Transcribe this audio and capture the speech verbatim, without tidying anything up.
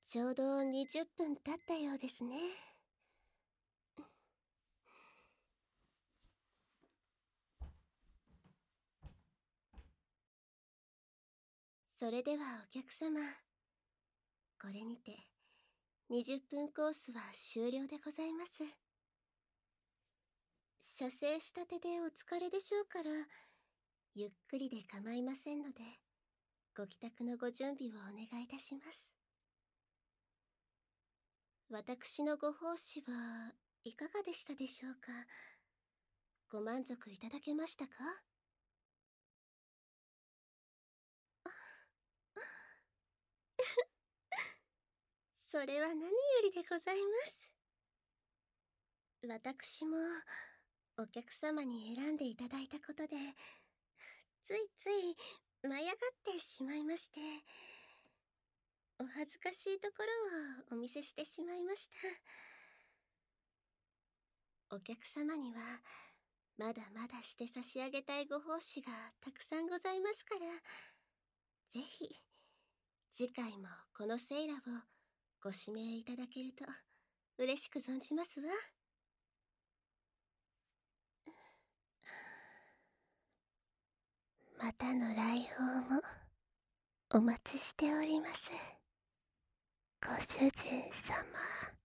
ちょうどにじゅっぷん経ったようですね。それではお客様、これにてにじゅっぷんコースは終了でございます。射精したてでお疲れでしょうから、ゆっくりで構いませんので、ご帰宅のご準備をお願いいたします。私のご奉仕はいかがでしたでしょうか。ご満足いただけましたか？それは何よりでございます。私もお客様に選んでいただいたことで、ついつい舞い上がってしまいまして、お恥ずかしいところをお見せしてしまいました。お客様にはまだまだして差し上げたいご奉仕がたくさんございますから、ぜひ次回もこのセイラをご指名いただけると嬉しく存じますわ。またの来訪もお待ちしております。ご主人様。